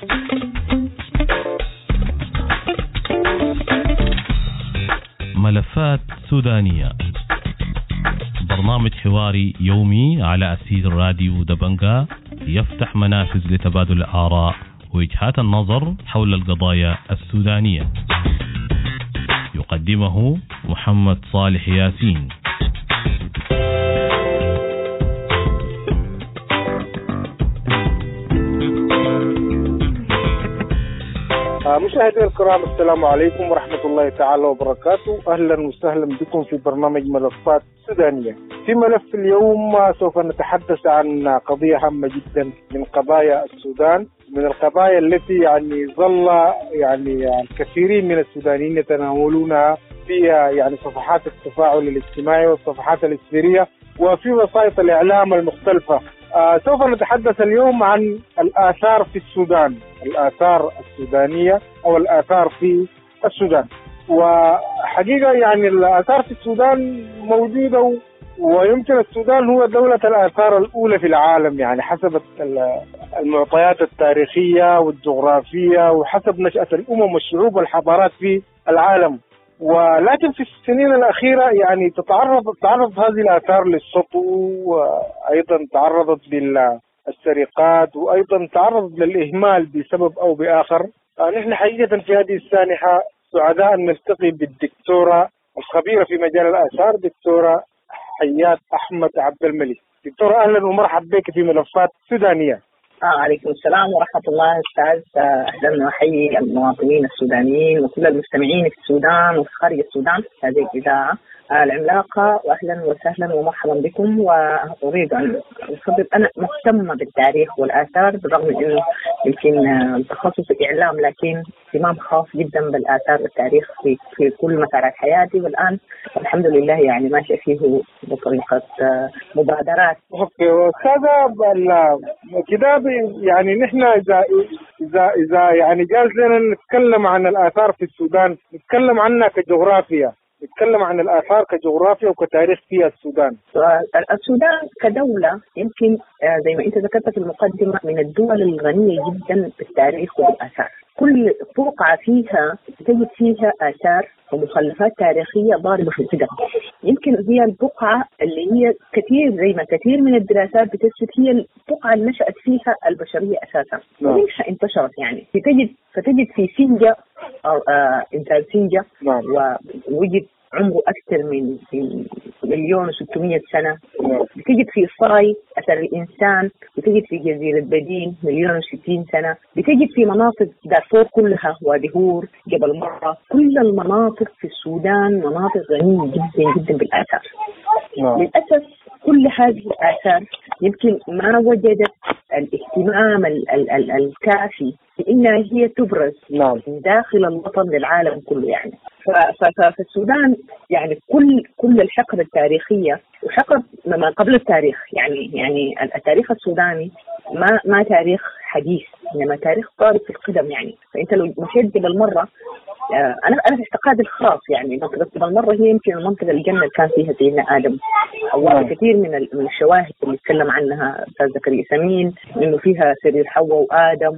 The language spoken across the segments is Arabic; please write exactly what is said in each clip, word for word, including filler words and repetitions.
ملفات سودانية، برنامج حواري يومي على أثير راديو دبنجا يفتح منافذ لتبادل الآراء ووجهات النظر حول القضايا السودانية. يقدمه محمد صالح ياسين. مشاهدينا الكرام، السلام عليكم ورحمة الله تعالى وبركاته. أهلا وسهلا بكم في برنامج ملفات سودانية. في ملف اليوم سوف نتحدث عن قضية هامة جدا من قضايا السودان، من القضايا التي يعني ظل يعني الكثيرين من السودانيين يتناولونها في يعني صفحات التفاعل الاجتماعي والصفحات الإسبرية وفي وسائط الإعلام المختلفة. آه سوف نتحدث اليوم عن الآثار في السودان، الآثار السودانية أو الآثار في السودان. وحقيقة يعني الآثار في السودان موجودة، ويمكن السودان هو دولة الآثار الأولى في العالم، يعني حسب المعطيات التاريخية والجغرافية وحسب نشأة الأمم والشعوب والحضارات في العالم. ولكن في السنين الأخيرة يعني تتعرض تعرض هذه الآثار للسطو، وأيضا تعرضت للسرقات، وأيضا تعرضت للإهمال بسبب أو بآخر. نحن حقيقة في هذه السانحة سعداء أن نلتقي بالدكتورة الخبيرة في مجال الآثار، دكتورة حيات أحمد عبد الملك. دكتورة أهلا ومرحبا بك في ملفات سودانية. آه عليكم السلام ورحمة الله أستاذ. أهلا وأحيي المواطنين السودانيين وكل المستمعين في السودان وفي خارج السودان في هذه الإذاعة العملاقة، وأهلا وسهلا ومرحبا بكم. وأريد أن أفضل، أنا مهتمة بالتاريخ والآثار بالرغم من أنه يمكن التخصص إعلام، لكن اهتمام خاص جدا بالآثار والتاريخ في في كل مسارات حياتي، والآن الحمد لله يعني ماشي فيه بطريقة مبادرات. أوكي أستاذة، كده يعني نحن إذا إذا إذا يعني جاز لنا نتكلم عن الآثار في السودان، نتكلم عنها كجغرافيا، نتكلم عن الآثار كجغرافيا وكتاريخ في السودان. السودان كدولة يمكن زي ما أنت ذكرت في المقدمة من الدول الغنية جدا بالتاريخ والآثار. كل بقعة فيها تجد فيها آثار ومخلفات تاريخية ضاربة في القدم. يمكن هي البقعة اللي هي كثير زي ما كثير من الدراسات بتثبت هي البقعة اللي نشأت فيها البشرية أساسا، ومنها انتشرت. يعني فتجد فتجد في سنجة أو آه إنسان سنجة ووجد عمره أكثر من مليون وستمية سنة. بتجد في صاي أثر الإنسان، بتجد في جزيرة بدين مليون وستين سنة، بتجد في مناطق دارفور كلها، وادي هور، جبل مرة، كل المناطق في السودان مناطق غنية جدا جدا بالآثار. للأسف كل هذه الآثار يمكن ما وجدت الاهتمام ال ال ال الكافي في إنها هي تبرز نعم. داخل الوطن للعالم كله. يعني ففي السودان يعني كل كل الحقبة التاريخية وحقب ما قبل التاريخ، يعني يعني التاريخ السوداني ما ما تاريخ حديث، إنما تاريخ طارق في القدم. يعني فأنت لو مشيت جبل مرة، أنا أنا في اعتقادي الخاص يعني منطقة جبل مرة هي يمكن المنطقة الجنة اللي كان فيها سيدنا آدم حواء. كثير من من الشواهد اللي يتكلم عنها أستاذ زكريا سمين إنه فيها سرير حواء وآدم،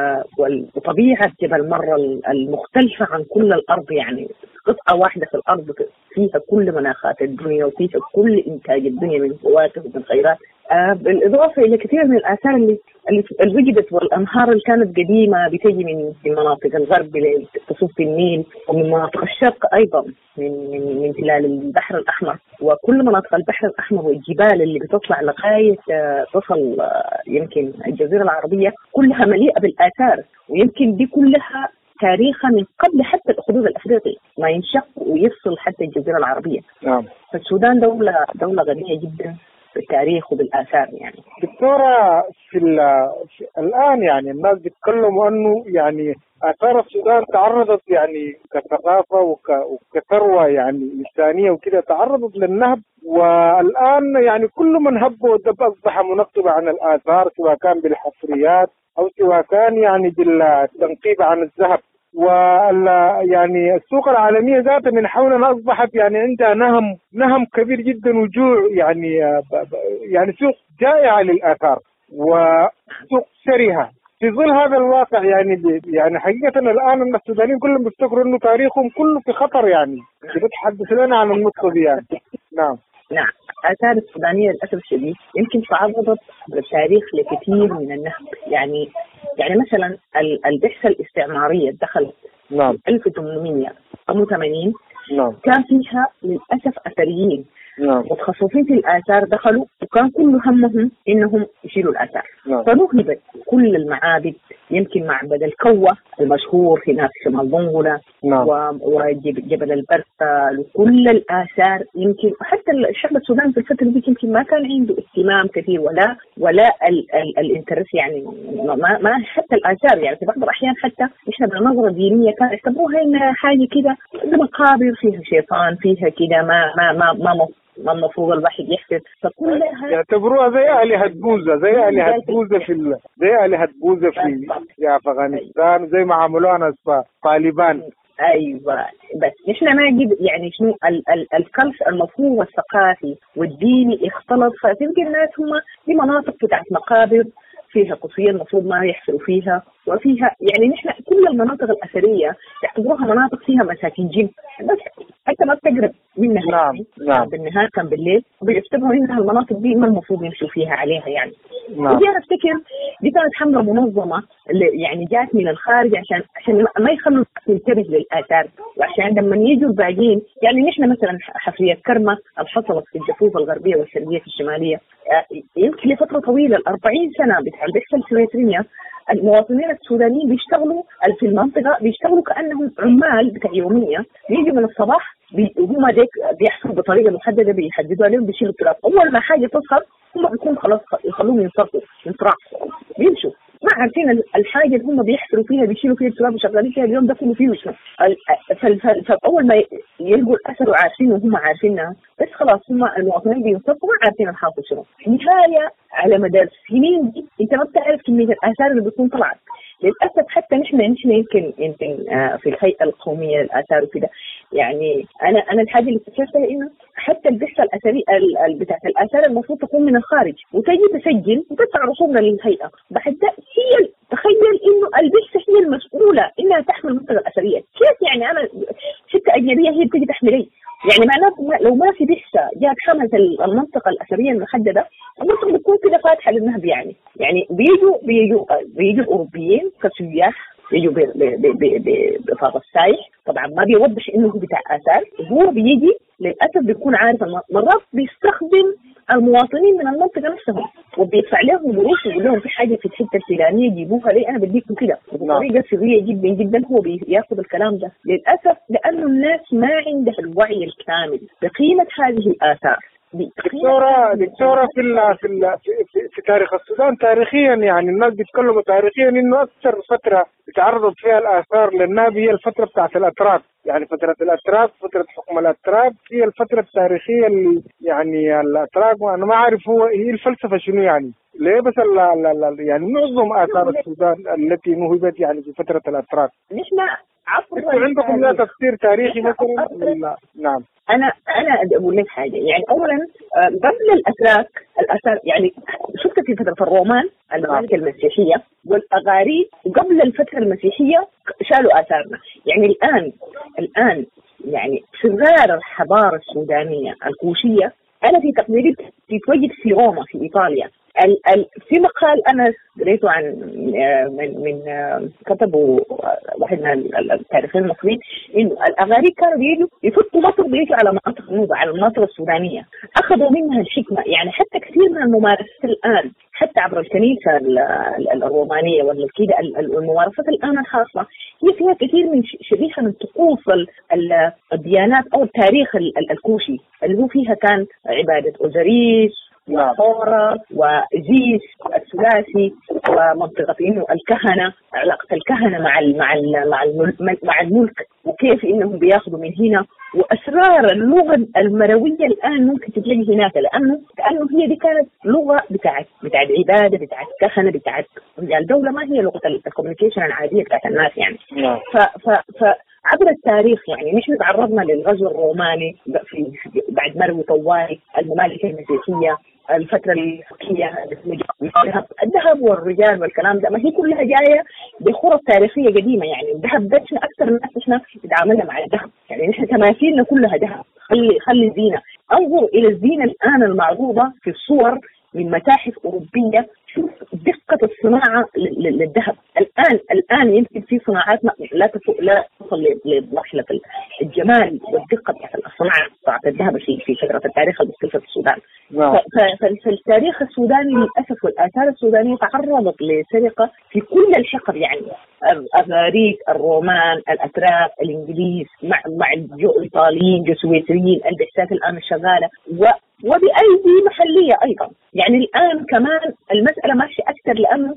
وطبيعة جبل مرة المختلفة عن كل الأرض. يعني قطعة واحدة في الأرض فيها كل مناخات الدنيا وفيها كل إنتاج الدنيا من فواكه ومن خيرات، آه بالإضافة إلى كثير من الآثار اللي اللي وجدت، والأنهار اللي كانت قديمة بتجي من مناطق الغرب لتصب في النيل، ومن مناطق الشرق أيضا من من من تلال البحر الأحمر، وكل مناطق البحر الأحمر والجبال اللي بتطلع لغاية آه تصل آه يمكن الجزيرة العربية كلها مليئة بالآثار. ويمكن دي كلها تاريخا من قبل حتى الحدود الأفريقي ما ينشق ويفصل حتى الجزيرة العربية. نعم. فالسودان دولة دولة غنية جدا بالتاريخ وبالآثار. يعني دكتورة في, في الآن يعني الناس بيتكلموا أنه يعني آثار السودان تعرضت يعني كثقافة وك وكثروة يعني إنسانية وكذا تعرضت للنهب، والآن يعني كل من هب ودب أصبح منقب عن الآثار، سواء كان بالحفريات أو سواء كان يعني بالتنقيب عن الذهب. وال يعني السوق العالمية ذاتها من حولنا أصبحت يعني عندها نهم نهم كبير جدا وجوع، يعني يعني سوق جائعة للآثار وسوق شرهة. في ظل هذا الواقع يعني يعني حقيقة الآن السودانيين كلهم بيفتكروا إنه تاريخهم كله في خطر يعني. بتحدث لنا عن النقطة دي يعني. نعم. نعم، آثار السودانية للأسف الشديد يمكن تعرضت بالتاريخ لكثير من النهب. يعني يعني مثلا البعثة الاستعمارية دخلت نعم ألف وثمانمئة وثمانين. نعم. كان فيها للأسف أثريين نعم. متخصصين في الآثار دخلوا، وكان كل همهم إنهم يشيلوا الآثار. نعم. فنهبت كل المعابد، يمكن معبد الكوة المشهور هناك في شمال بنغلة. نعم. وجبل البرتال وكل الآثار. يمكن حتى الشعب السوداني في الفترة دي يمكن ما كان عنده اهتمام كثير ولا ولا الانترس يعني ما, ما حتى الآثار يعني في بعض الأحيان حتى إحنا بنظرة دينية كان يعتبروها إنها حاجة كده مقابر فيها شيطان فيها كده ما ما ما ما ما المفروض الواحد يحفظ. فكلها يعتبروها زي آلهة بوذا زي آلهة بوذا في ال... زي آلهة بوذا في في أفغانستان زي ما عملوها ناس طالبان. ايوه بس احنا ما نجيب يعني شنو الكلف المفهوم الثقافي والديني اختلط. فتلقى الناس هم في مناطق بتاعت مقابر فيها قصية المفروض ما يحفروا فيها، وفيها يعني نحن كل المناطق الأثرية يعتبروها مناطق فيها مساكين جن بس حتى ما بتقرب منها. نعم نعم. بالنهار كان بالليل بيعتبروا انها المناطق دي ما المفروض يمشوا فيها عليها يعني. نعم. ودي انا افتكر دي كانت حملة منظمة اللي يعني جات من الخارج عشان عشان ما يخلوا تنتبه للآثار، وعشان لما يجوا الباقيين يعني نحن مثلا حفرية كرمة حصلت في الجفوف الغربية والشرقية في الشمالية يمكن لفترة طويلة الأربعين سنة بتاع البعثة السويسرية. المواطنين السودانيين بيشتغلوا في المنطقة بيشتغلوا كأنهم عمال بتاع يومية، بيجوا من الصباح هم ديك بيحصلوا بطريقة محددة بيحددوا عليهم بيشيلوا التراب. أول ما حاجة تظهر هم بيكون خلاص يخلوهم ينصرفوا ينصرفوا بيمشوا ما عارفين الحاجة اللي هم بيحفروا فيها بيشيلوا فيها التراب وشغالين فيها اليوم ده كله فيه وشنو. فأول ما يلقوا الأثر وعارفين وهم عارفينها بس خلاص هم المواطنين بينصرفوا ما عارفين الحاصل شنو. نهاية على مدار السنين دي أنت ما بتعرف كمية الآثار اللي بتكون طلعت. للأسف حتى نحن نحن يمكن يمكن في الهيئة القومية للآثار وكده يعني أنا أنا الحاجة اللي اكتشفتها إنه حتى البحثة الأثرية بتاعت الآثار المفروض تكون من الخارج وتجي تسجل وتدفع رسومنا للهيئة. بعد هي تخيل إنه البحثة هي المسؤولة إنها تحمل المنطقة الأثرية. كيف يعني أنا شركة أجنبية هي بتجي تحملي؟ يعني معناته لو ما في بحثة جات حملت المنطقة الأثرية المحددة المنطقة بتكون كده فاتحة للنهب يعني يعني بيجوا بيجوا بيجوا الأوروبيين كسياح بيجوا بفاضة السايح طبعا ما بيوضح إنه هو بتاع آثار. هو بيجي للأسف بيكون عارف مرات بيستخدم المواطنين من المنطقة نفسهم وبيدفع لهم قروش ويقول لهم في حاجة في الحتة الفلانية جيبوها لي أنا بديكم كده بطريقة سرية جدا جدا. هو بياخذ الكلام ده للأسف لأنه الناس ما عندها الوعي الكامل بقيمة هذه الآثار. دكتورة دكتورة في ال في, ال في في تاريخ السودان تاريخيا يعني الناس بيتكلموا تاريخيا إنه أكثر فترة تعرضت فيها الآثار للنهب هي الفترة بتاعت الأتراك. يعني فترة الأتراك فترة حكم الأتراك هي الفترة التاريخية اللي يعني الأتراك أنا ما أعرف هو هي الفلسفة شنو يعني ليه بس ال ال يعني معظم آثار السودان التي نهبت يعني في فترة الأتراك. نحن عفوا عندكم لا تفسير تاريخي مثلا؟ نعم. أنا أنا أقول لك حاجة يعني أولاً قبل الأتراك الآثار يعني شفت في فترة الرومان الممالك المسيحية والأغاريق قبل الفترة المسيحية شالوا آثارنا. يعني الآن الآن يعني صغار الحضارة السودانية الكوشية أنا في تقديري تتوجد في روما في إيطاليا. ال ال في مقال أنا قريته عن من من كتبه واحد من التاريخيين المصريين إنه الأغاريق كانوا بيجوا يفوتوا مصر بيجوا على مناطق النوبة على المناطق السودانية أخذوا منها الحكمة. يعني حتى كثير من الممارسات الآن حتى عبر الكنيسة الرومانية ولا كده الممارسات الآن الخاصة هي فيها كثير من شبيهة من طقوس الديانات أو التاريخ الكوشي اللي هو فيها كان عبادة أوزوريس وحورة وزيس الثلاثي ومنطقة إنه الكهنة علاقة الكهنة مع ال مع ال مع الملك مع الملك وكيف إنهم بياخذوا من هنا وأسرار اللغة المروية الآن ممكن تلاقي هناك لأنه لأنه هي دي كانت لغة بتاعت بتاعت عبادة بتاعت كهنة بتاعت رجال دولة ما هي لغة الكوميونيكيشن العادية بتاعت الناس يعني. ف ف ف عبر التاريخ يعني مش تعرضنا للغزو الروماني في بعد مروي طوالي الممالك المسيحية الفترة الحكية الذهب والرجال والكلام ده، ما هي كلها جاية بخرط تاريخية قديمة. يعني الذهب ده أكثر الناس إحنا نتعاملنا مع الذهب، يعني نحن تماثيلنا كلها ذهب. خلي خلي الزينة، انظر إلى الزينة الآن المعروضة في الصور من متاحف أوروبية، شوف دقة الصناعة للذهب. الآن الآن يمكن في صناعات لا تفوق لا تصل لمرحلة الجمال والدقة بتاعت الصناعة بتاعت الذهب في في فترة التاريخ المختلفة في السودان. فالتاريخ السوداني للأسف والآثار السودانية تعرضت لسرقة في كل الحقب، يعني الأغاريق، الرومان، الأتراك، الإنجليز مع مع الإيطاليين، السويسريين، البعثات الآن الشغالة و وبأيدي محلية أيضا. يعني الآن كمان المسألة ماشية أكثر لأنه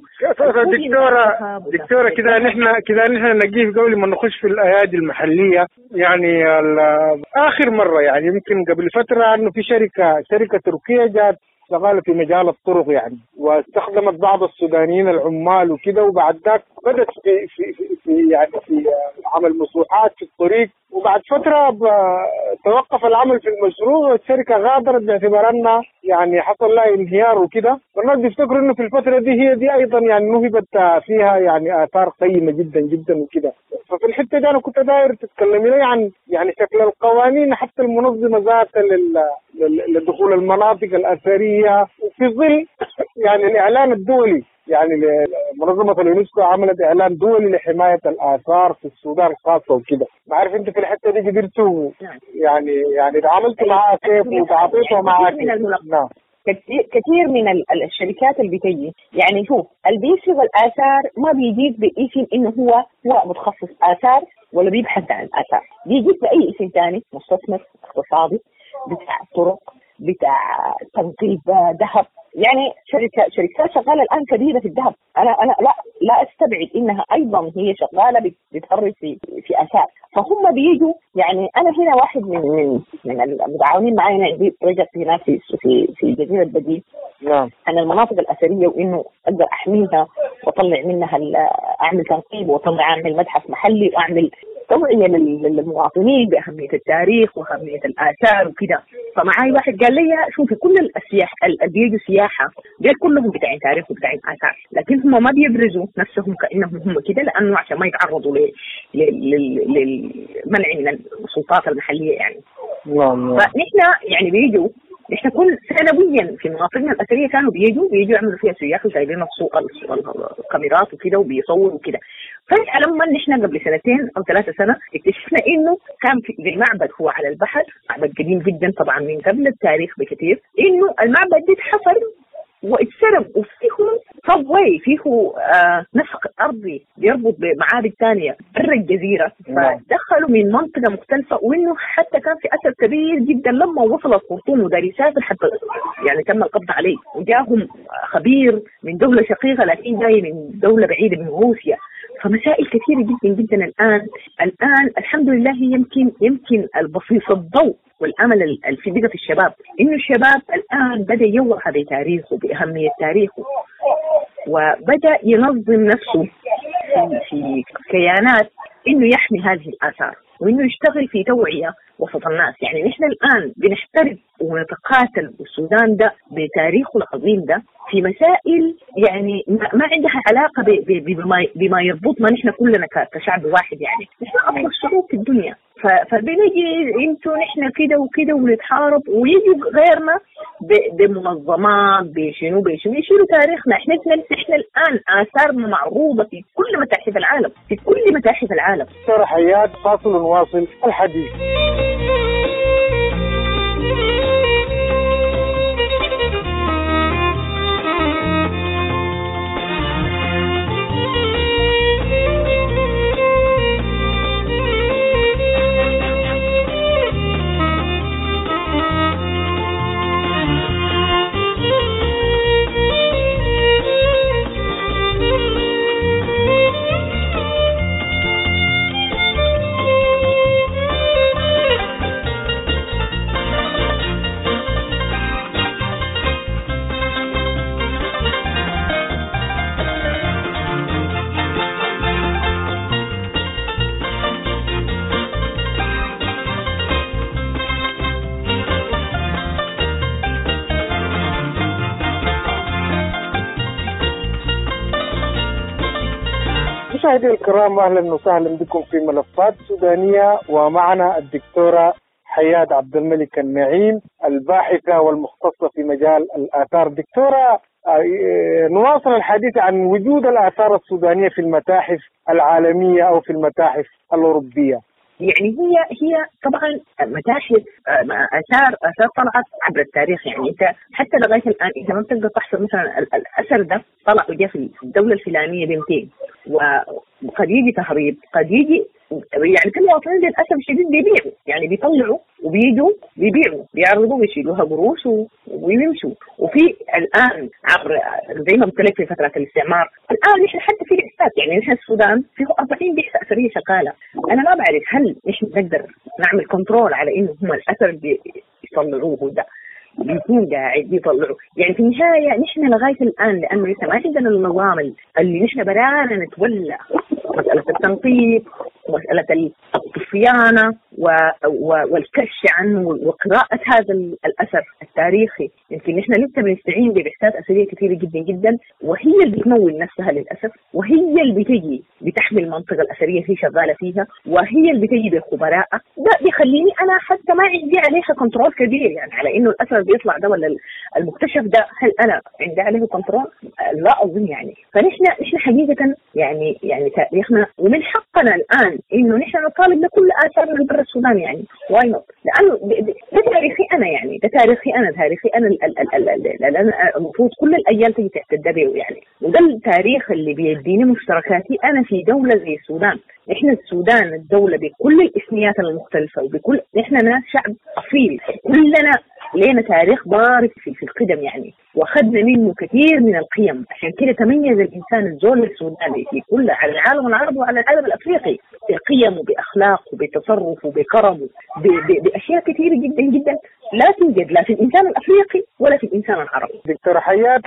دكتورة دكتورة كذا نحن كذا نحن نجيب قبل ما نخش في الأيادي المحلية. يعني آخر مرة يعني يمكن قبل فترة إنه في شركة شركة تركية جات شغالة في مجال الطرق يعني، واستخدمت بعض السودانيين العمال وكده، وبعد ذاك بدأت في في في, في يعني في عمل مسروحات في الطريق، وبعد فترة توقف العمل في المشروع والشركة غادرت باعتبار أنها يعني حصل لها انهيار وكده. والناس بيفتكروا إنه في الفترة دي هي دي أيضا يعني نهبت فيها يعني آثار قيمة جدا جدا وكده. ففي الحتة دي أنا كنت داير تتكلمي لي عن يعني شكل القوانين حتى المنظمة ذاتها لدخول المناطق الأثرية، وفي ظل يعني الإعلان الدولي، يعني منظمة اليونسكو عملت إعلان دولي لحماية الآثار في السودان خاصة وكده. ما عارف أنت في الحتة دي قدرتوا يعني يعني تعاملتوا معها كيف وتعاطيتوا معها كيف؟ نعم. كثير من الشركات اللي بتجي يعني شوف البيسي والآثار ما بيجيك باسم إنه هو هو متخصص آثار ولا بيبحث عن الآثار، بيجيك بأي اسم ثاني، مستثمر اقتصادي بتاع طرق بتاع تنقيب ذهب. يعني شركة شركات شغالة الآن كبيرة في الذهب، أنا أنا لا لا أستبعد إنها أيضا هي شغالة بتهرب في في آثار. فهم بيجوا يعني أنا هنا واحد من من من المتعاونين معي عندي رجل هنا في في في جزيرة بديل. نعم. أنا المناطق الأثرية وإنه أقدر أحميها وأطلع منها أعمل تنقيب وأطلع أعمل متحف محلي وأعمل توعية للمواطنين بأهمية التاريخ وأهمية الآثار وكذا. فمعاي واحد قال لي شوفي كل السياح اللي بيجوا سياحة دول كلهم بتاعين تاريخ وبتاعين آثار، لكن هم ما بيبرزوا نفسهم كأنهم هم كده لأنه عشان ما يتعرضوا للمنع من السلطات المحلية يعني. نعم. فنحن يعني بيجوا نحن كل سنويا في مناطقنا الأثرية كانوا بيجوا بيجوا يعملوا فيها سياح وجايبين الكاميرات وكده وبيصوروا وكده. فجأة لما نحن قبل سنتين أو ثلاثة سنة اكتشفنا إنه كان في المعبد هو على البحر، معبد قديم جدا طبعا من قبل التاريخ بكثير، إنه المعبد ده اتحفر واتسرب وفيه صبوي فيه آه نسق أرضي بيربط بمعابد ثانية برا الجزيرة. فدخلوا من منطقة مختلفة، وإنه حتى كان في أثر كبير جدا لما وصل الخرطوم ودار يسافر حتى يعني تم القبض عليه، وجاهم خبير من دولة شقيقة لكن جاي من دولة بعيدة من روسيا. فمسائل كثيرة جدا جدا الآن الآن الحمد لله يمكن يمكن البصيص الضوء والأمل اللي بقى في الشباب إنه الشباب الآن بدأ يوعى بتاريخه بأهمية تاريخه، وبدأ ينظم نفسه في, في كيانات إنه يحمي هذه الآثار وإنه يشتغل في توعية وسط الناس. يعني نحن الآن بنحترق ونتقاتل السودان ده بتاريخه العظيم ده في مسائل يعني ما عندها علاقة بما, بما يربطنا نحن كلنا كشعب واحد. يعني نحن أفضل الشعوب في الدنيا، فبنجي انتوا نحن كده وكده ونتحارب، ويجوا غيرنا بمنظمات بشنو بشنو يشيلوا تاريخنا. احنا احنا الان اثارنا معروضه في كل متاحف العالم في كل متاحف العالم. دكتور حيات فاصل واصل الحديث. مشاهدي الكرام، أهلا وسهلا بكم في ملفات سودانية، ومعنا الدكتورة حياة عبد الملك النعيم الباحثة والمختصة في مجال الآثار. دكتورة، نواصل الحديث عن وجود الآثار السودانية في المتاحف العالمية أو في المتاحف الأوروبية. يعني هي هي طبعا متاحف اثار اثار طلعت عبر التاريخ. يعني انت حتى لغايه الان انت ما بتقدر تحصر مثلا الاثر ده طلع وجاء في الدوله الفلانيه بمئتين، وقد يجي تهريب، قد يجي يعني كل المواطنين للاسف الشديد بيبيعوا، يعني بيطلعوا وبيجوا بيبيعوا بيعرضوا ويشيلوها قروش ويمشوا. وفي الان عبر زي ما قلت لك في فتره الاستعمار، الان نحن حتى في بعثات، يعني نحن السودان فيه أربعين بعثه اثريه شغاله. انا ما بعرف هل نحن نقدر نعمل كنترول على انه هم الاثر اللي يطلعوه ده بيكون قاعد يطلعوا. يعني في النهايه نحن لغايه الان لانه لسه ما عندنا النظام اللي نحن برانا نتولى مساله التنقيب ومساله الصيانه والكش عنه وقراءه هذا الاثر التاريخي. يمكن نحن لسه بنستعين ببحثات اثريه كثيره جدا جدا، وهي اللي بتمول نفسها للاسف، وهي اللي بتجي بتحمي المنطقه الاثريه هي شغاله فيها، وهي اللي بتجي بخبرائها. ده بيخليني انا حتى ما عندي عليها كنترول كبير، يعني على انه الاثر بيطلع ده ولا المكتشف ده هل انا عندي عليه كنترول؟ لا اظن. يعني فنحن نحن حقيقه يعني يعني تاريخنا ومن حقنا الان انه نحن نطالب بكل اثارنا من برا السودان. يعني واي نوت؟ لانه ده تاريخي انا، يعني ده تاريخي انا تاريخي انا المفروض كل الاجيال تجي تتبعه. يعني وده التاريخ اللي بيديني مشتركاتي انا في دوله زي السودان. نحن السودان الدوله بكل الاسميات المختلفه وبكل نحن ناس شعب اصيل، كلنا لنا تاريخ ضارب في في القدم يعني، واخذنا منه كثير من القيم. عشان كده تميز الانسان الزول السوداني في كل على العالم العربي وعلى العالم الافريقي بقيمه بأخلاقه بتصرفه بكرمه بأشياء كثيرة جدا جدا لا توجد لا في الإنسان الأفريقي ولا في الإنسان العربي. دكتور حياة،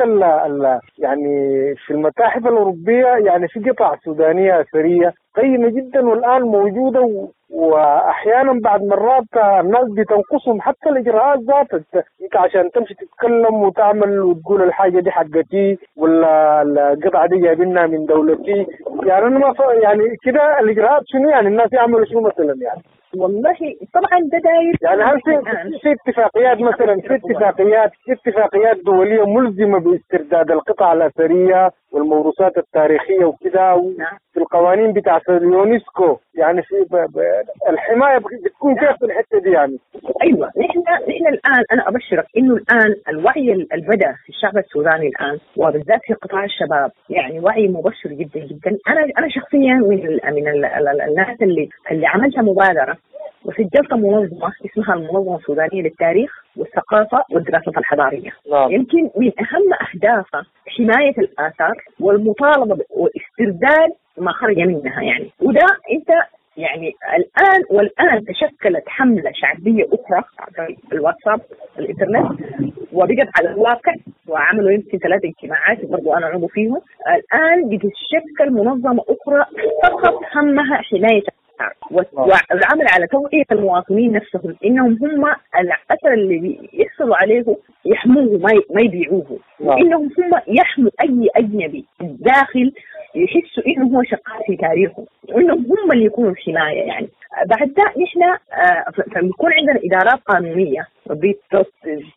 يعني في المتاحف الأوروبية يعني في قطع سودانية أثرية قيمة جدا والآن موجودة، وأحيانا بعد مرات الناس بتنقصهم حتى الإجراءات ذاتها. أنت عشان تمشي تتكلم وتعمل وتقول الحاجة دي حقتي ولا القطعة دي جايبينها من دولتي، يعني أنا ما يعني كده الإجراءات شنو؟ يعني الناس يعملوا شنو مثلا؟ يعني والله طبعا ده داير يعني هل في, في اتفاقيات مثلا في اتفاقيات في اتفاقيات دولية ملزمة باسترداد القطع الأثرية والموروثات التاريخية وكده في القوانين بتاعت اليونسكو؟ يعني في ب... ب... الحماية بتكون كيف في الحتة دي؟ يعني أيوة نحن نحن الآن أنا أبشرك إنه الآن الوعي البدأ في الشعب السوداني الآن وبالذات في قطاع الشباب، يعني وعي مبشر جدا جدا. أنا أنا شخصيا من ال... من ال... الناس اللي اللي عملتها مبادرة وسجلت منظمة اسمها المنظمة السودانية للتاريخ والثقافة والدراسات الحضارية. نعم. يمكن من أهم أهدافها حماية الآثار والمطالبة واسترداد ما خرج منها. يعني وده أنت يعني الآن والآن تشكلت حملة شعبية أخرى عبر الواتساب الإنترنت وبقت على الواقع، وعملوا يمكن ثلاث اجتماعات برضو أنا عضو فيهم. الآن بتشكل منظمة أخرى فقط همها حماية والعمل على توعية المواطنين نفسهم إنهم هم الأثر اللي يحصلوا عليه يحموه ما يبيعوه، وإنهم هم يحموا أي أجنبي داخل يحسوا إنه هو شقاء في تاريخه، وإنهم هم اللي يكونوا الحماية. يعني بعد ذلك نحن فبيكون عندنا إدارات قانونية بت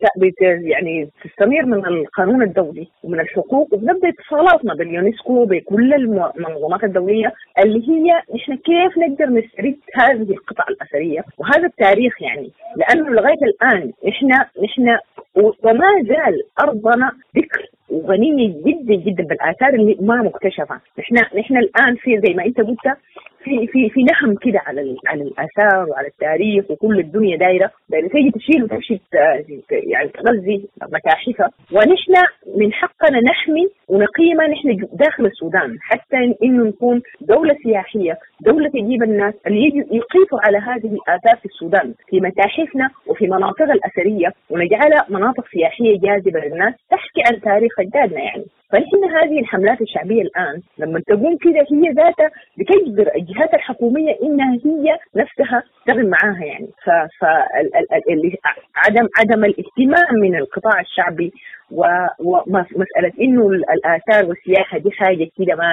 يعني تستمر من القانون الدولي ومن الحقوق، وبنبدأ اتصالاتنا باليونسكو بكل المنظمات الدولية اللي هي نحن كيف نقدر نسترد هذه القطع الأثرية وهذا التاريخ. يعني لأنه لغاية الآن نحن نحن وما زال أرضنا ذكر وغنية جدا جدا بالآثار اللي ما مكتشفة. نحن نحن الآن في زي ما أنت قلت في في في نهم كده على على الآثار وعلى التاريخ، وكل الدنيا دايرة دايرة تيجي تشيل وتمشي يعني تغذي متاحفها، ونحن من حقنا نحمي ونقيمها نحن داخل السودان حتى إنه نكون دولة سياحية، دولة تجيب الناس اللي يجي يقيفوا على هذه الآثار في السودان في متاحفنا وفي مناطق الأثرية، ونجعلها مناطق سياحية جاذبة للناس تحكي عن تاريخ أجدادنا. يعني فنحن هذه الحملات الشعبية الآن لما تقوم كده هي ذاتها بتجبر الجهات الحكومية إنها هي نفسها تغل معاها. يعني ف عدم عدم الاهتمام من القطاع الشعبي ومسألة إنه الآثار والسياحة دي حاجة كده ما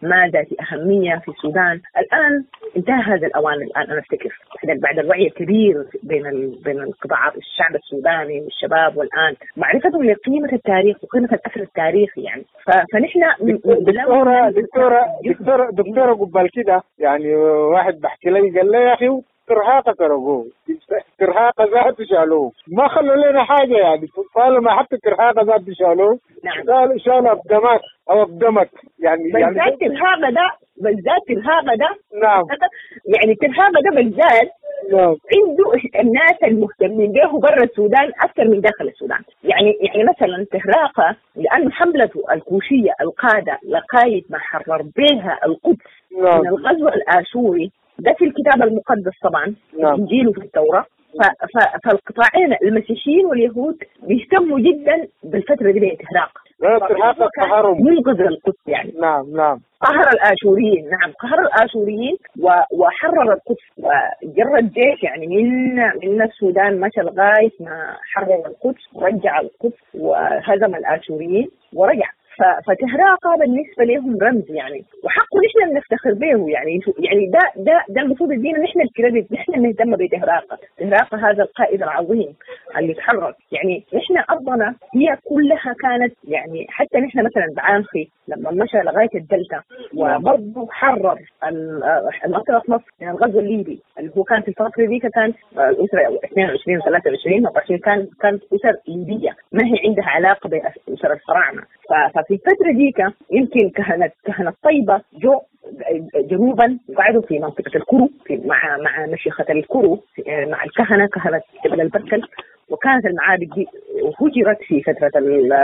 ما ذات أهمية في السودان. الآن انتهى هذا الأوان. الآن أنا أفتكر بعد الوعي الكبير بين بين القطاعات الشعب السوداني والشباب، والآن معرفتهم لقيمة التاريخ وقيمة الأثر التاريخي يعني. فنحن دكتورة دكتورة دكتورة دكتورة قبل كده يعني واحد بحكي لي قال لي يا أخي ترهاقة كرهوه ترهاقة ذات شالوه ما خلوا لنا حاجة يعني. قالوا ما حتى ترهاقة ذات شالوه. نعم. قالوا شالوا أبدمك أو أبدمك يعني بالذات يعني ترهاقة ده بالذات ترهاقة ده نعم يعني ترهاقة ده بالذات نعم عنده الناس المهتمين به برا السودان أكثر من داخل السودان. يعني يعني مثلا تهراقة لأن حملته الكوشية القادة لغاية ما حرر بها القدس نعم. من الغزو الآشوري ده في الكتاب المقدس طبعا نعم. الإنجيل وفي التوراة. فالقطاعين المسيحيين واليهود بيهتموا جدا بالفترة دي بإهراق منقذ القدس يعني. نعم نعم قهر الآشوريين. نعم قهر الآشوريين وحرر القدس وجر الجيش يعني من من السودان مشى لغاية ما حرر القدس ورجع القدس وهزم الآشوريين ورجع. فتهراقة بالنسبة لهم رمز يعني، وحقه نحن نفتخر به يعني. يعني ده ده ده المفروض يدينا نحن الكريدت، نحن نهتم بتهراقة. تهراقة هذا القائد العظيم اللي تحرك يعني. نحن أرضنا هي كلها كانت يعني، حتى نحن مثلا بعانخي لما مشى لغاية الدلتا وبرضه حرر المنطقة مصر من الغزو الليبي اللي هو كان في الفترة دي كان الأسرة اثنين وعشرين وثلاثة وعشرين وعشرين كان كانت أسر ليبية ما هي عندها علاقة بأسر الفراعنة. ففي الفترة ديك يمكن كهنة كهنة طيبة جو جنوبا وقعدوا في منطقة الكرو في مع مع مشيخة الكرو مع الكهنة كهنة جبل البركل، وكانت المعابد دي هجرت في فترة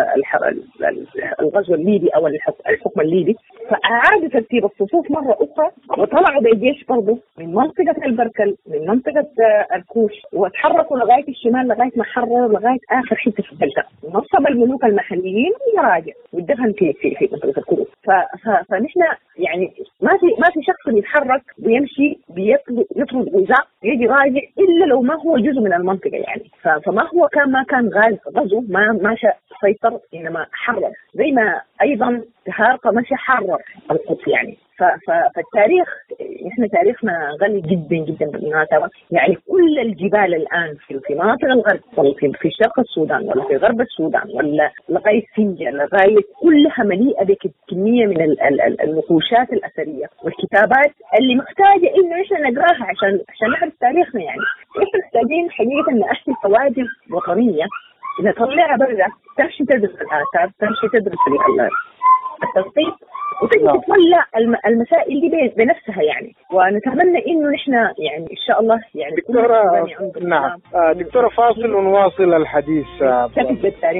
الغزو الليبي أو الحكم الليبي، فأعادوا ترتيب الصفوف مرة أخرى وطلعوا بالجيش برضه من منطقة البركل من منطقة الكوش وتحركوا لغاية الشمال لغاية ما حرروا لغاية آخر حتة في الدلتا. نصب الملوك المحليين ويراجع والدفن في في في منطقة الكوش. فنحن يعني ما في ما في شخص يتحرك ويمشي بيطرد غزاء يجي راجع إلا لو ما هو جزء من المنطقة يعني. فما هو كان ما كان غزو ما ماشى سيطر إنما حرر، زي ما أيضا تهارقة ماشى حرر القدس يعني. فالتاريخ نحن تاريخنا غني جدا جدا بالمناسبة يعني. كل الجبال الآن في في مناطق الغرب ولا في في شرق السودان ولا في غرب السودان ولا لغاية سنجا لغاية كلها مليئة بكمية من النقوشات الأثرية والكتابات اللي محتاجة إنه إحنا نقراها عشان عشان نعرف تاريخنا يعني. إحنا محتاجين حقيقة نأسس قواعد وطنية نطلعها برا تمشي تدرس الآثار تمشي تدرس التثقيف وتجي تطلع المسائل دي بنفسها يعني. ونتمنى انه نحن يعني ان شاء الله يعني دكتورة نعم آه دكتورة فاصل ونواصل الحديث آه كيف بالتاريخ.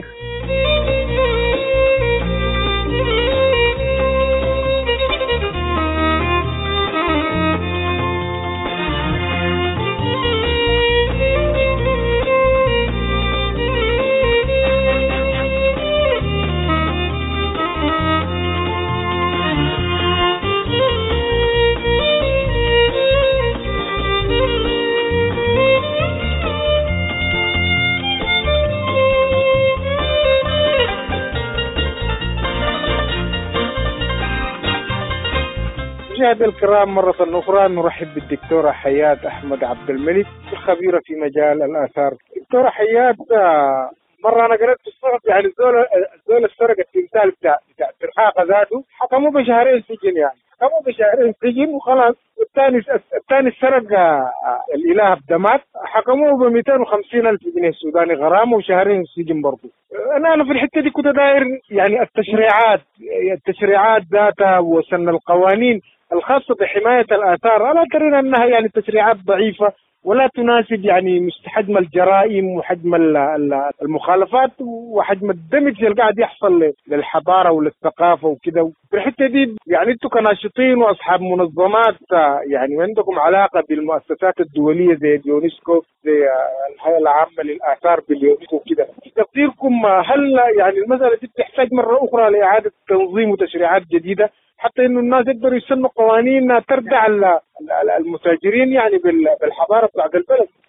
مشاهدينا الكرام مرة أخرى نرحب بالدكتورة حياة أحمد عبد الملك الخبيرة في مجال الآثار. دكتورة حياة مرة أنا قرأت في الصحف يعني الزول الزول السرقة التمثال بتاع بتاع ترحاقة ذاته حكموا بشهرين سجن يعني حكموا بشهرين سجن وخلاص. والثاني الثاني السرق الإله بدمات حكموه ب مئتين وخمسين ألف جنيه سوداني غرامة وشهرين سجن برضه. أنا أنا في الحتة دي كنت داير يعني التشريعات التشريعات ذاتها وسن القوانين الخاصة بحماية الآثار ألا ترين أنها يعني تشريعات ضعيفة ولا تناسب يعني حجم الجرائم وحجم المخالفات وحجم الدمج اللي قاعد يحصل للحضارة وللثقافة وكده. في الحتة دي يعني أنتم كناشطين وأصحاب منظمات يعني عندكم علاقة بالمؤسسات الدولية زي اليونسكو زي الهيئة العامة للآثار باليونسكو وكده، تقديركم هل يعني المسألة دي بتحتاج مرة أخرى لإعادة تنظيم وتشريعات جديدة حتى إنه الناس يقدروا يسنوا قوانين تردع المتاجرين يعني بالحضارة بتاعت البلد؟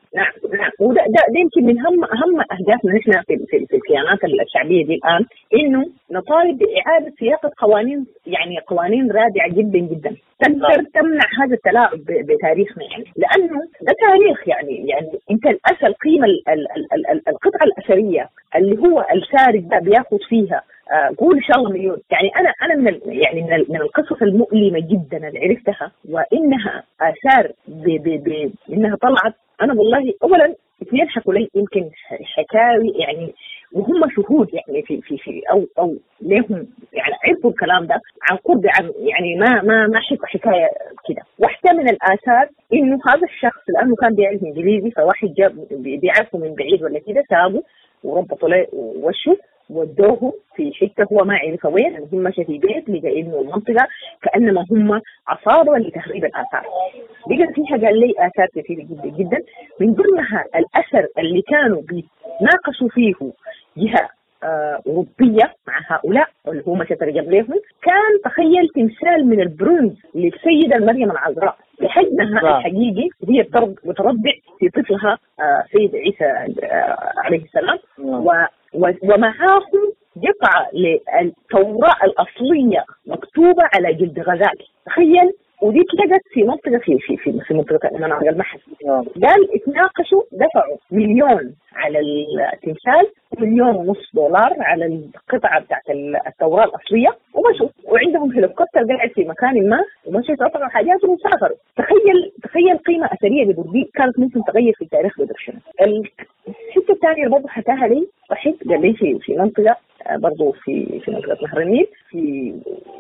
نعم نعم وده ده, ده يمكن من اهم اهم اهدافنا نحن في في, في الكيانات الشعبيه دي الان، انه نطالب باعاده صياغه قوانين، يعني قوانين رادعه جدا جدا تقدر تمنع هذا التلاعب بتاريخنا، يعني لانه ده تاريخ. يعني يعني انت الاسى القيمه القطعه الاثريه اللي هو السارق ده بياخذ فيها قول ان شاء الله مليون. يعني انا انا من يعني من, من القصص المؤلمه جدا اللي عرفتها، وانها اثار ب ب ب انها طلعت. انا والله اولا اثنين حكوا لي يمكن حكاوي يعني وهم شهود يعني في في في او او لهم يعني عرفوا الكلام ده عن قرب، عن يعني ما ما ما حكوا حكايه كده. واحده من الاثار انه هذا الشخص لانه كان بيعرف انجليزي، فواحد جاب بيعرفه من بعيد ولا كده، سابه وربطوا له وشه ودوه في حته هو ما عرف وين. هم مشى في بيت لقى انه المنطقه كانما هم عصابه لتخريب الاثار. لقى فيها قال لي اثار كثيره جدا جدا، من ضمنها الاثر اللي كانوا بيتناقشوا فيه جهه آه أوروبية مع هؤلاء اللي هو مشى ترجم لهم، كان تخيل تمثال من البرونز للسيدة مريم العذراء بحجمها الحقيقي، وهي بترضع في طفلها آه سيد عيسى آه عليه السلام، ومعاهم قطعة للتوراة الأصلية مكتوبة على جلد غزال. تخيل، ودي اتلقت في منطقة في في في, في منطقة مناطق المحل. قال اتناقشوا دفعوا مليون على التمثال ومليون ونص دولار على القطعة بتاعت التوراة الأصلية، ومشوا وعندهم هليكوبتر قاعد في مكان ما ومشوا يتقطعوا حاجات وسافروا. تخيل تخيل قيمة أثرية لبوردي كانت ممكن تغير في تاريخ بدر شنو. الحتة الثانية برضه حكاها لي واحد قال لي في في منطقة برضه في في منطقة نهر النيل، في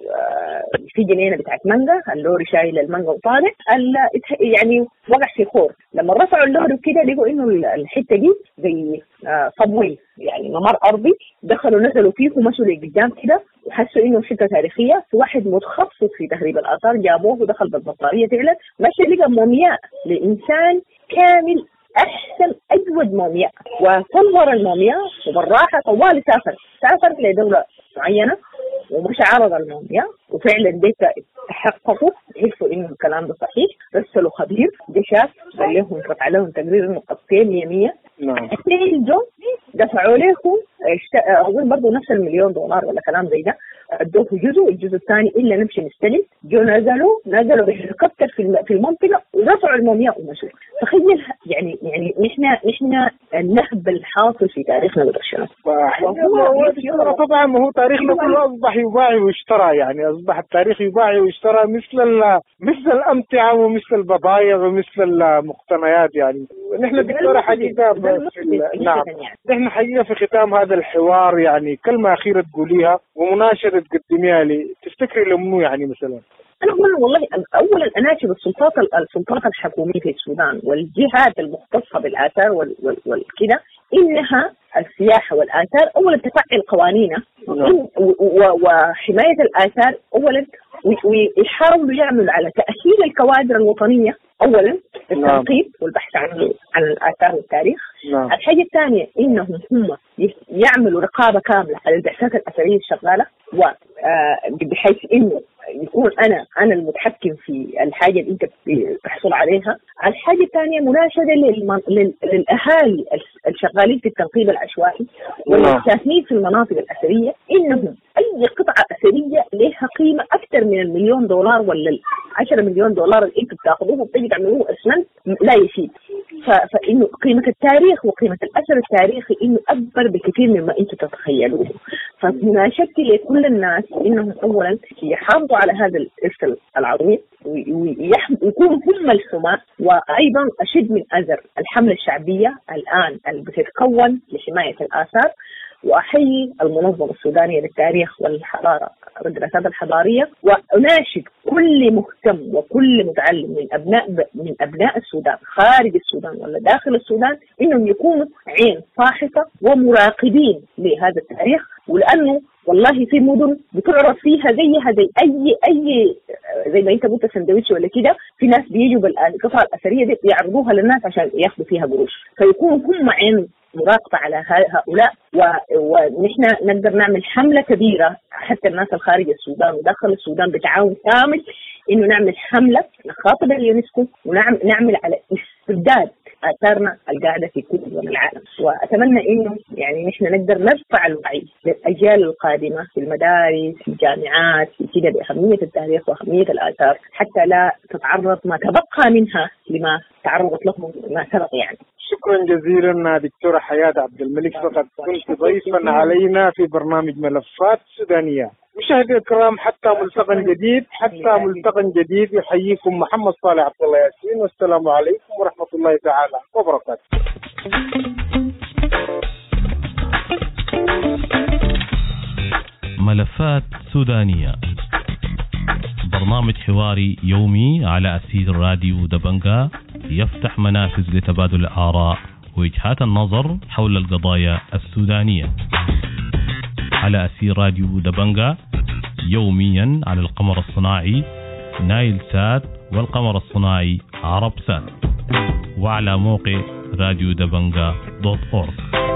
في جنينة بتاعت مانجا، اللوري شايل المانجا وطالع، يعني وقع في خور. لما رفعوا اللوري وكده لقوا انه الحتة دي زي صبوي يعني ممر ارضي، دخلوا نزلوا فيه ومشوا لقدام كده وحسوا انه حته تاريخيه. في واحد متخصص في تهريب الاثار جابوه ودخل بالبطاريه فعلا، مشى لقى مومياء لانسان كامل، احسن اجود مومياء، وصور المومياء وبالراحه طوال سافر سافر لدوله معينه ومش عرض المومياء، وفعلا ديك تحققوا عرفوا انه الكلام ده صحيح. رسلوا خبير جه شاف قال لهم رفع لهم تقرير انه قصتين مية مية. نعم. اثنين جو دفعوا لهم اظن برضه نفس المليون دولار ولا كلام زي ده، ادوه جزء، الجزء الثاني الا نمشي نستلم. جو نزلوا نزلوا بالهليكوبتر في في المنطقه ورفعوا المومياء ومشوا. تخيل يعني يعني نحن نحن النهب الحاصل في تاريخنا بدر شنو. طبعا ما هو تاريخنا كله اصبح يباع ويشترى، يعني اصبح التاريخ يباع ويشترى مثل مثل الامتعه ومثل البضائع ومثل المقتنيات. يعني نحن دكتوره حقيقه نعم نحن حقيقه في ختام هذا الحوار يعني كلمه اخيره تقوليها ومناشده تقدميها لي تفتكري لمنو يعني مثلا؟ أنا أقول والله أولا أناشد السلطات السلطات الحكومية في السودان والجهات المختصة بالآثار والكذا إنها السياحة والآثار أولا تفعل قوانينها وحماية الآثار أولا، ويحاولوا يعملوا على تأهيل الكوادر الوطنية أولا التنقيب والبحث عن عن الآثار والتاريخ. نعم. الحاجة الثانية إنهم هم يعملوا رقابة كاملة على البعثات الأثرية الشغالة، وبحيث إنه يكون أنا أنا المتحكم في الحاجة اللي أنت بتحصل عليها. الحاجة الثانية مناشدة للأهالي الشغالين في التنقيب العشوائي والساكنين في المناطق الأثرية إنهم أي قطعة أثرية لها قيمة أكثر من المليون دولار ولا عشرة مليون دولار اللي أنتوا بتاخذوه وبتجي تعملوه أسمنت لا يفيد. فإنه قيمة التاريخ وقيمة الأثر التاريخي إنه أكبر بكثير مما أنتوا تتخيلوه. فمناشدتي لكل الناس إنهم أولا يحافظوا على هذا الإرث العظيم ويكونوا هم الحماة، وأيضا أشد من أزر الحملة الشعبية الآن اللي بتتكون لحماية الآثار. وأحيي المنظمة السودانية للتاريخ والحضارة والدراسات الحضارية، وأناشد كل مهتم وكل متعلم من أبناء من أبناء السودان خارج السودان ولا داخل السودان إنهم يكونوا عين فاحصة ومراقبين لهذا التاريخ، ولأنه والله في مدن بتعرض فيها زيها زي أي أي زي ما أنت قلت سندويتش ولا كده، في ناس بيجوا بالقطع الأثرية دي يعرضوها للناس عشان ياخذوا فيها قروش، فيكونوا هم عين مراقبة على هؤلاء. ونحن نقدر نعمل حملة كبيرة حتى الناس الخارج السودان وداخل السودان بتعاون كامل إنه نعمل حملة نخاطب اليونسكو ونعمل على استرداد آثارنا القاعدة في كل دول العالم. وأتمنى إنه يعني نحن نقدر نرفع الوعي للأجيال القادمة في المدارس في الجامعات في كده بأهمية التاريخ وأهمية الآثار، حتى لا تتعرض ما تبقى منها لما تعرضت له ما سبق يعني. شكرا جزيلا دكتورة حياة عبد الملك، فقد كنت ضيفا علينا في برنامج ملفات سودانية. مشاهدي الكرام، حتى ملتقى جديد حتى ملتقى جديد يحييكم محمد صالح عبد الله ياسين، والسلام عليكم ورحمة الله تعالى وبركاته. ملفات سودانية، برنامج حواري يومي على أثير راديو دبنجا يفتح منافذ لتبادل الآراء ووجهات النظر حول القضايا السودانية على أثير راديو دبنجا يوميا على القمر الصناعي نايل سات والقمر الصناعي عرب سات، وعلى موقع راديو دبنجا دوت أورغ.